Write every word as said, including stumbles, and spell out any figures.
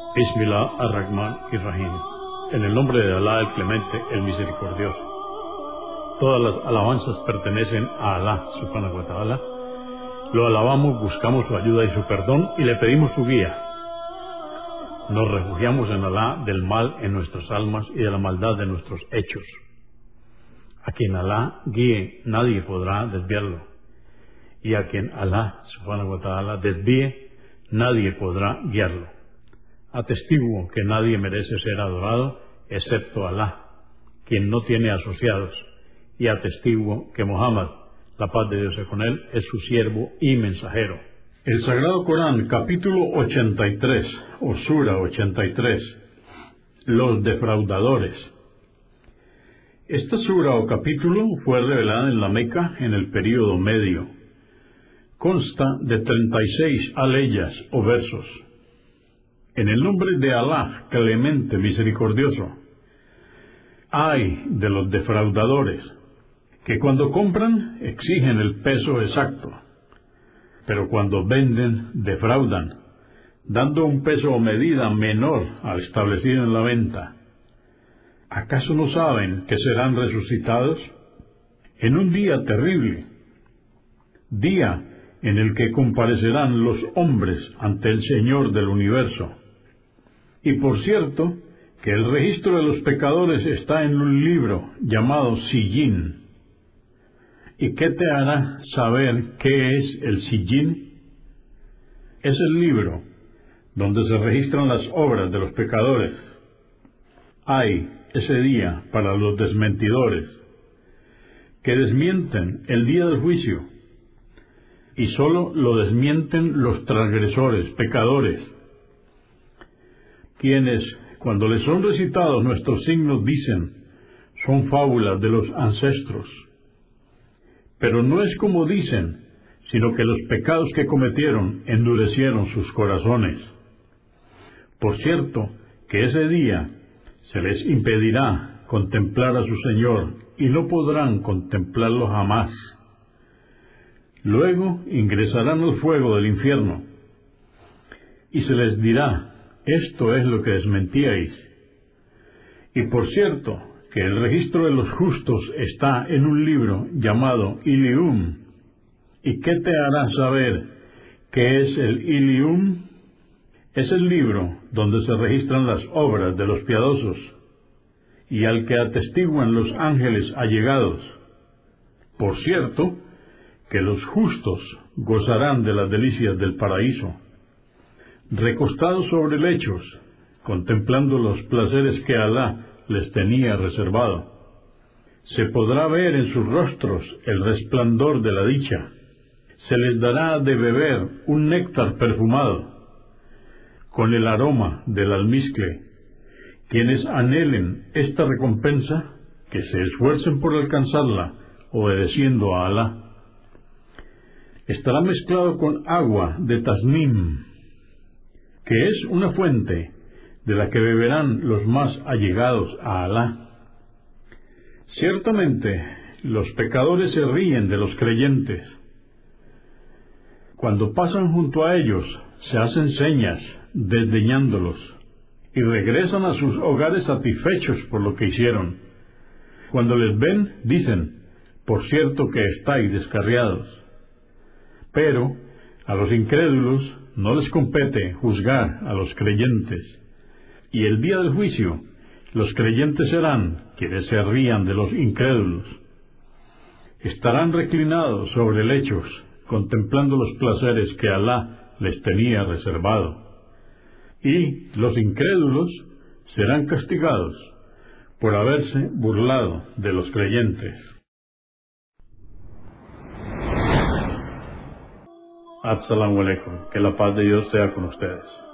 Bismillah ar-Rahman ir-Rahim. En el nombre de Alá, el Clemente, el Misericordioso. Todas las alabanzas pertenecen a Alá, subhanahu wa ta'ala. Lo alabamos, buscamos su ayuda y su perdón y le pedimos su guía. Nos refugiamos en Alá del mal en nuestras almas y de la maldad de nuestros hechos. A quien Alá guíe, nadie podrá desviarlo. Y a quien Alá, subhanahu wa ta'ala, desvíe, nadie podrá guiarlo. Atestiguo que nadie merece ser adorado excepto Alá, quien no tiene asociados, y atestiguo que Muhammad, la paz de Dios sea con él, es su siervo y mensajero. El Sagrado Corán, capítulo ochenta y tres, o sura ochenta y tres, los defraudadores. Esta sura o capítulo fue revelada en la Meca en el período medio. Consta de treinta y seis aleyas o versos. En el nombre de Alá, Clemente, Misericordioso. Ay de los defraudadores, que cuando compran exigen el peso exacto, pero cuando venden defraudan, dando un peso o medida menor al establecido en la venta. ¿Acaso no saben que serán resucitados en un día terrible, día en el que comparecerán los hombres ante el Señor del universo? Y por cierto, que el registro de los pecadores está en un libro llamado Sillín. ¿Y qué te hará saber qué es el Sillín? Es el libro donde se registran las obras de los pecadores. Hay ese día para los desmentidores, que desmienten el día del juicio, y sólo lo desmienten los transgresores, pecadores, quienes, cuando les son recitados nuestros signos, dicen, son fábulas de los ancestros. Pero no es como dicen, sino que los pecados que cometieron endurecieron sus corazones. Por cierto, que ese día se les impedirá contemplar a su Señor, y no podrán contemplarlo jamás. Luego ingresarán al fuego del infierno, y se les dirá, esto es lo que desmentíais. Y por cierto, que el registro de los justos está en un libro llamado Ilium. ¿Y qué te hará saber qué es el Ilium? Es el libro donde se registran las obras de los piadosos, y al que atestiguan los ángeles allegados. Por cierto, que los justos gozarán de las delicias del paraíso, recostados sobre lechos, contemplando los placeres que Alá les tenía reservado. Se podrá ver en sus rostros el resplandor de la dicha. Se les dará de beber un néctar perfumado, con el aroma del almizcle. Quienes anhelen esta recompensa, que se esfuercen por alcanzarla, obedeciendo a Alá. Estará mezclado con agua de tasnim, que es una fuente de la que beberán los más allegados a Alá. Ciertamente, los pecadores se ríen de los creyentes. Cuando pasan junto a ellos, se hacen señas, desdeñándolos, y regresan a sus hogares satisfechos por lo que hicieron. Cuando les ven, dicen, por cierto que estáis descarriados. Pero a los incrédulos no les compete juzgar a los creyentes, y el día del juicio los creyentes serán quienes se rían de los incrédulos. Estarán reclinados sobre lechos, contemplando los placeres que Alá les tenía reservado, y los incrédulos serán castigados por haberse burlado de los creyentes. Assalamu alaikum, que la paz de Dios sea con ustedes.